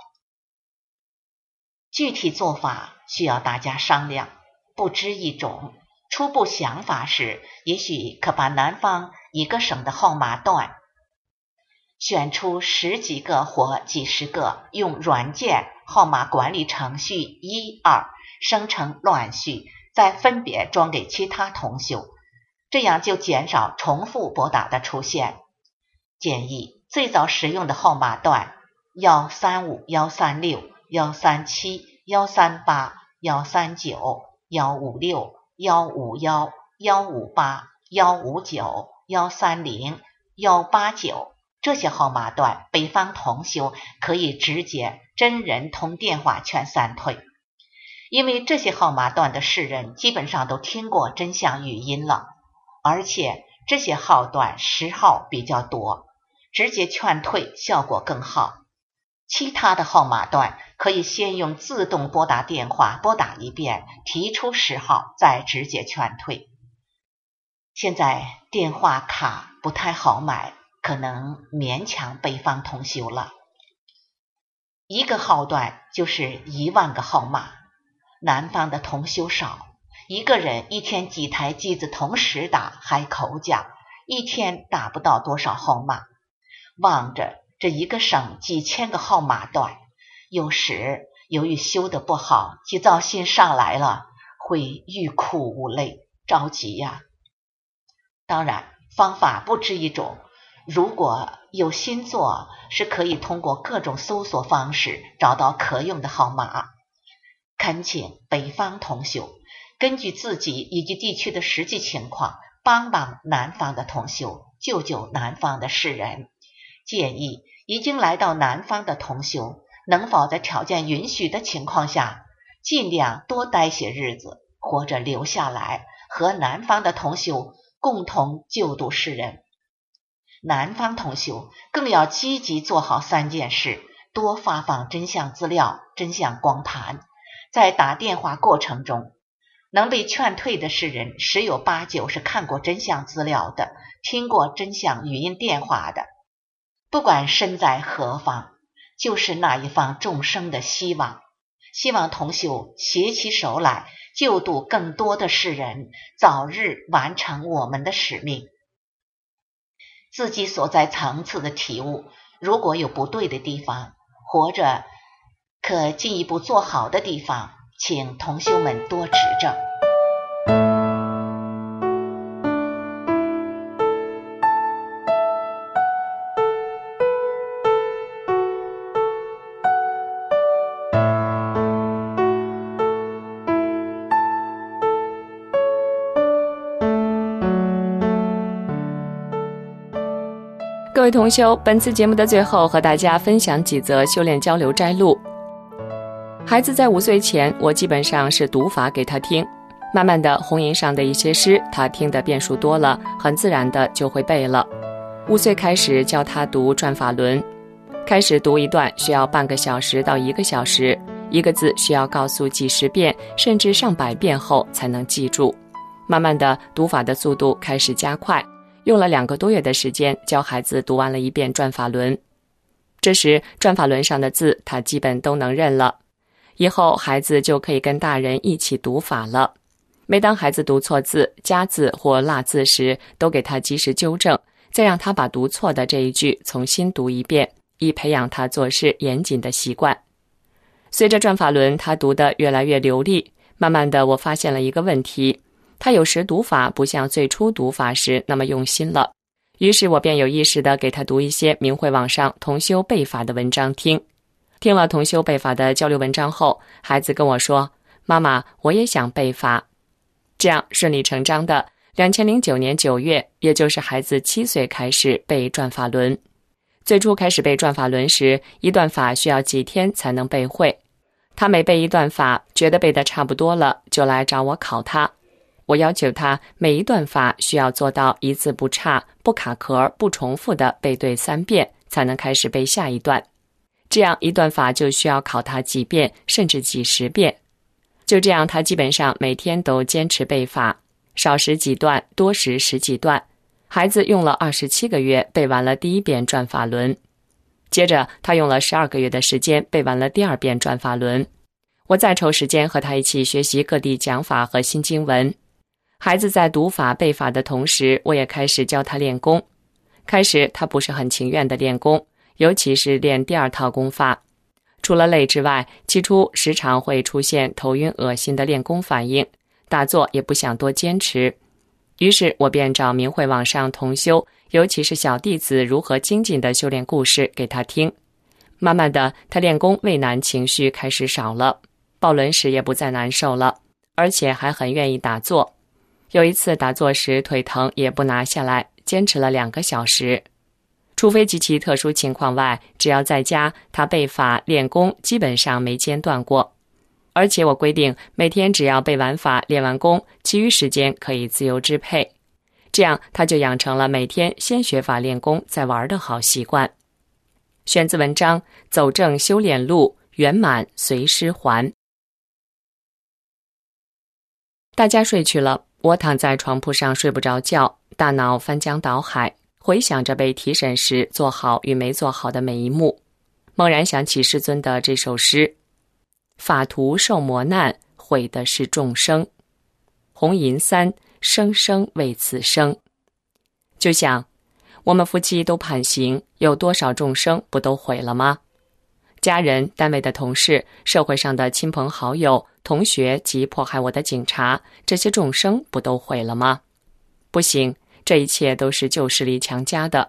具体做法需要大家商量，不知一种。初步想法是，也许可把南方一个省的号码段选出十几个或几十个，用软件号码管理程序一二生成乱序，再分别装给其他同修，这样就减少重复拨打的出现。建议最早使用的号码段一三五、一三六、一三七、一三八、一三九、一五六、一五一、一五八、一五九、一三零、一八九，这些号码段北方同修可以直接真人通电话劝三退，因为这些号码段的世人基本上都听过真相语音了，而且这些号段时号比较多，直接劝退效果更好。其他的号码段可以先用自动拨打电话拨打一遍，提出时号，再直接劝退。现在电话卡不太好买，可能勉强北方同修了。一个号段就是一万个号码，南方的同修少，一个人一天几台机子同时打还口讲，一天打不到多少号码。望着这一个省几千个号码段，有时由于修得不好，急躁心上来了，会欲哭无泪，着急呀。当然方法不止一种， 如果有新作，是可以通过各种搜索方式找到可用的号码。恳请北方同修根据自己以及地区的实际情况，帮帮南方的同修，救救南方的世人。建议已经来到南方的同修，能否在条件允许的情况下，尽量多待些日子，或者留下来和南方的同修共同救度世人。南方同修更要积极做好三件事：多发放真相资料、真相光盘。在打电话过程中，能被劝退的世人十有八九是看过真相资料的，听过真相语音电话的。不管身在何方，就是那一方众生的希望。希望同修携起手来，救度更多的世人，早日完成我们的使命。自己所在层次的体悟，如果有不对的地方，或者可进一步做好的地方，请同修们多指正。 各位同修，本次节目的最后和大家分享几则修炼交流摘录。孩子在五岁前，我基本上是读法给他听，慢慢的红吟上的一些诗，他听的遍数多了，很自然的就会背了。五岁开始教他读转法轮，开始读一段需要半个小时到一个小时，一个字需要告诉几十遍甚至上百遍后才能记住。慢慢的读法的速度开始加快，用了两个多月的时间教孩子读完了一遍转法轮。这时转法轮上的字他基本都能认了，以后孩子就可以跟大人一起读法了。每当孩子读错字、加字或落字时，都给他及时纠正，再让他把读错的这一句重新读一遍，以培养他做事严谨的习惯。随着转法轮他读得越来越流利，慢慢的我发现了一个问题，他有时读法不像最初读法时那么用心了，于是我便有意识地给他读一些明慧网上同修背法的文章听。听了同修背法的交流文章后，孩子跟我说，妈妈，我也想背法。这样顺理成章的，二零零九年九月，也就是孩子七岁开始背转法轮。最初开始背转法轮时，一段法需要几天才能背会。他每背一段法，觉得背得差不多了，就来找我考他。我要求他每一段法需要做到一字不差、不卡壳、不重复的背对三遍，才能开始背下一段。这样一段法就需要考他几遍，甚至几十遍。就这样，他基本上每天都坚持背法，少时几段，多时十几段。孩子用了二十七个月背完了第一遍转法轮，接着他用了十二个月的时间背完了第二遍转法轮。我再抽时间和他一起学习各地讲法和新经文。孩子在读法背法的同时，我也开始教他练功。开始他不是很情愿的练功，尤其是练第二套功法。除了累之外，起初时常会出现头晕恶心的练功反应，打坐也不想多坚持。于是我便找明慧网上同修，尤其是小弟子如何精进的修炼故事给他听。慢慢的，他练功畏难情绪开始少了，抱轮时也不再难受了，而且还很愿意打坐。有一次打坐时腿疼也不拿下来，坚持了两个小时。除非极其特殊情况外，只要在家，他背法练功基本上没间断过。而且我规定每天只要背完法练完功，其余时间可以自由支配。这样他就养成了每天先学法练功再玩的好习惯。选自文章《走正修炼路，圆满随师还》。大家睡去了，我躺在床铺上睡不着觉，大脑翻江倒海，回想着被提审时做好与没做好的每一幕，猛然想起师尊的这首诗：法徒受磨难，毁的是众生。红吟三，生生为此生。就想，我们夫妻都判刑，有多少众生不都毁了吗？家人、单位的同事、社会上的亲朋好友、同学及迫害我的警察，这些众生不都毁了吗？不行，这一切都是旧势力强加的。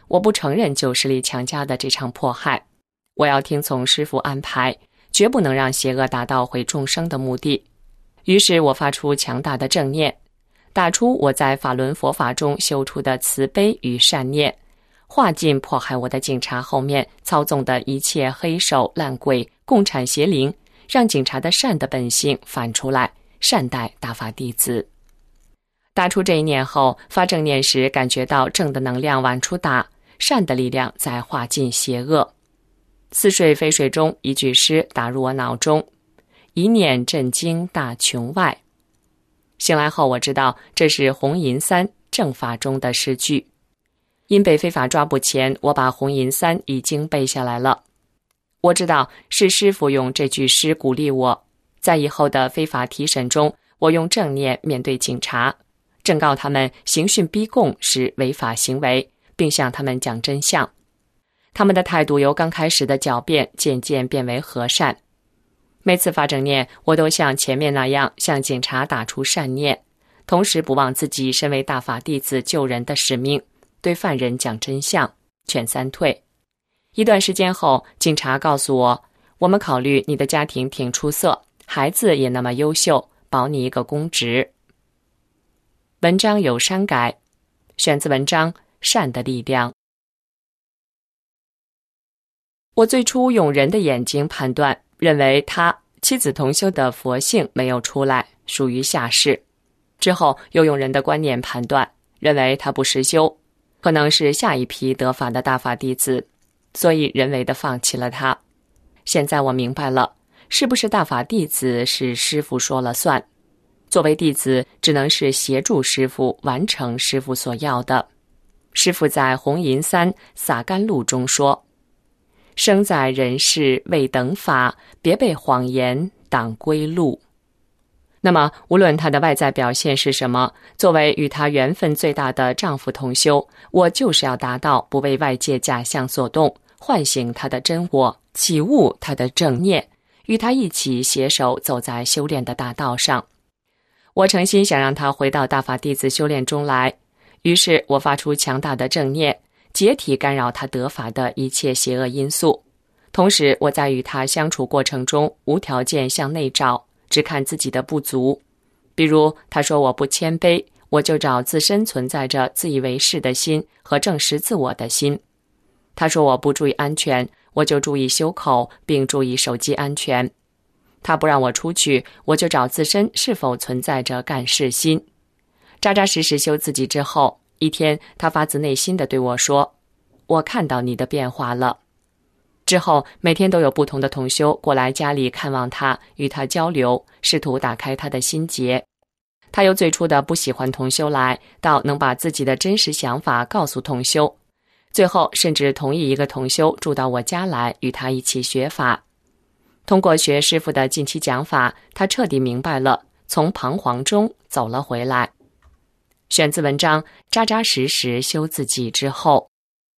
我不承认旧势力强加的这场迫害，我要听从师父安排，绝不能让邪恶达到毁众生的目的。于是我发出强大的正念，打出我在法轮佛法中修出的慈悲与善念，化尽迫害我的警察后面操纵的一切黑手烂鬼共产邪灵，让警察的善的本性反出来，善待大法弟子。打出这一念后，发正念时感觉到正的能量往出打，善的力量在化尽邪恶。似睡非睡中，一句诗打入我脑中：一念震惊大穹外。醒来后我知道这是红银三正法中的诗句。因被非法抓捕前，我把红银三已经背下来了。我知道是师父用这句诗鼓励我，在以后的非法提审中，我用正念面对警察，正告他们刑讯逼供是违法行为，并向他们讲真相。他们的态度由刚开始的狡辩渐渐变为和善。每次发正念，我都像前面那样向警察打出善念，同时不忘自己身为大法弟子救人的使命，对犯人讲真相，劝三退。一段时间后，警察告诉我，我们考虑你的家庭挺出色，孩子也那么优秀，保你一个公职。文章有删改，选自文章《善的力量》。我最初用人的眼睛判断，认为他妻子同修的佛性没有出来，属于下世。之后又用人的观念判断，认为他不实修，可能是下一批得法的大法弟子，所以人为的放弃了他。现在我明白了，是不是大法弟子是师父说了算，作为弟子只能是协助师父完成师父所要的。师父在红银三洒甘露中说，生在人世未等法，别被谎言挡归路。那么无论他的外在表现是什么，作为与他缘分最大的丈夫同修，我就是要达到不为外界假象所动，唤醒他的真我，启悟他的正念，与他一起携手走在修炼的大道上。我诚心想让他回到大法弟子修炼中来，于是我发出强大的正念，解体干扰他得法的一切邪恶因素。同时我在与他相处过程中无条件向内找，只看自己的不足。比如他说我不谦卑，我就找自身存在着自以为是的心和证实自我的心。他说我不注意安全，我就注意修口并注意手机安全。他不让我出去，我就找自身是否存在着干事心。扎扎实实修自己之后，一天他发自内心地对我说，我看到你的变化了。之后每天都有不同的同修过来家里看望他，与他交流，试图打开他的心结。他由最初的不喜欢同修来，到能把自己的真实想法告诉同修，最后甚至同意一个同修住到我家来与他一起学法。通过学师父的近期讲法，他彻底明白了，从彷徨中走了回来。选自文章《扎扎实实修自己之后》。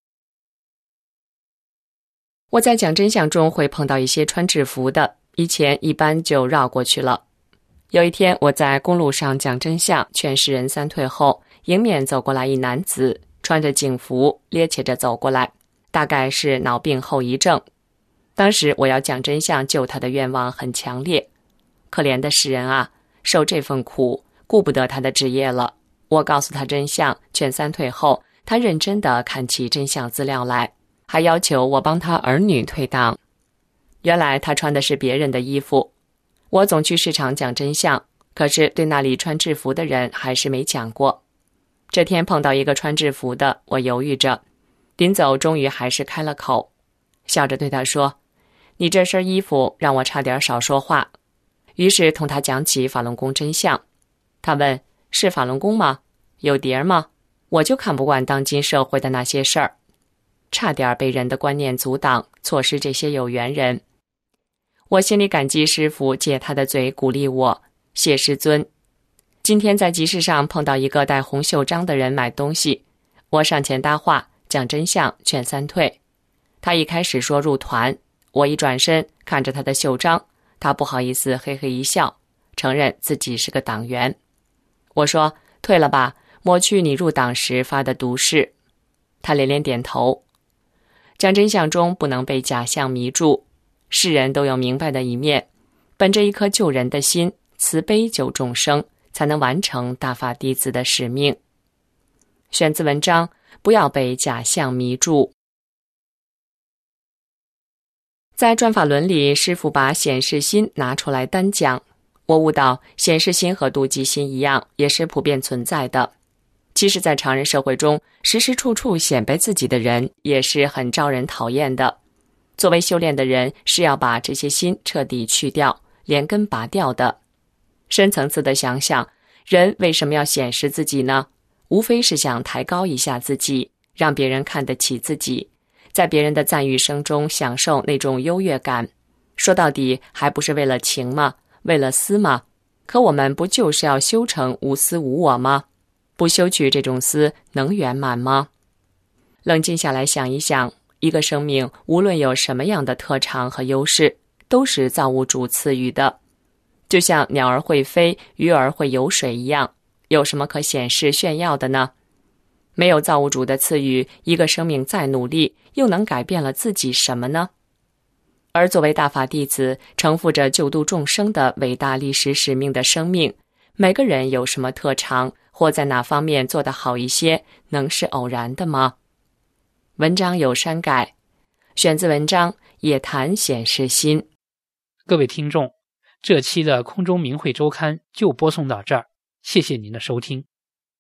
我在讲真相中会碰到一些穿制服的，以前一般就绕过去了。有一天我在公路上讲真相，劝世人三退后，迎面走过来一男子，穿着警服，趔趄着走过来，大概是脑病后遗症。当时我要讲真相救他的愿望很强烈，可怜的世人啊，受这份苦，顾不得他的职业了。我告诉他真相，劝三退后，他认真地看起真相资料来，还要求我帮他儿女退档。原来他穿的是别人的衣服。我总去市场讲真相，可是对那里穿制服的人还是没讲过。这天碰到一个穿制服的，我犹豫着，临走终于还是开了口，笑着对他说，你这身衣服让我差点少说话。于是同他讲起法轮功真相。他问，是法轮功吗？有碟吗？我就看不惯当今社会的那些事儿，差点被人的观念阻挡，错失这些有缘人。我心里感激师父借他的嘴鼓励我，谢师尊。今天在集市上碰到一个戴红袖章的人买东西，我上前搭话，讲真相，劝三退。他一开始说入团，我一转身看着他的袖章，他不好意思嘿嘿一笑，承认自己是个党员。我说，退了吧，抹去你入党时发的毒誓。 他连连点头。讲真相中不能被假象迷住，世人都有明白的一面，本着一颗救人的心，慈悲救众生，才能完成大法弟子的使命。选自文章，不要被假象迷住。在转法轮里，师父把显示心拿出来单讲。我悟到，显示心和妒忌心一样，也是普遍存在的。其实在常人社会中，时时处处显摆自己的人，也是很招人讨厌的。作为修炼的人，是要把这些心彻底去掉，连根拔掉的。深层次的想想，人为什么要显示自己呢？无非是想抬高一下自己，让别人看得起自己，在别人的赞誉声中享受那种优越感。说到底，还不是为了情吗？为了私吗？可我们不就是要修成无私无我吗？不修取这种私，能圆满吗？冷静下来想一想，一个生命无论有什么样的特长和优势，都是造物主赐予的。就像鸟儿会飞，鱼儿会游水一样，有什么可显示炫耀的呢？没有造物主的赐予，一个生命再努力，又能改变了自己什么呢？而作为大法弟子，承负着救度众生的伟大历史使命的生命，每个人有什么特长，或在哪方面做得好一些，能是偶然的吗？文章有删改，选自文章《也谈显示心》。 各位听众，这期的空中明慧周刊就播送到这儿，谢谢您的收听。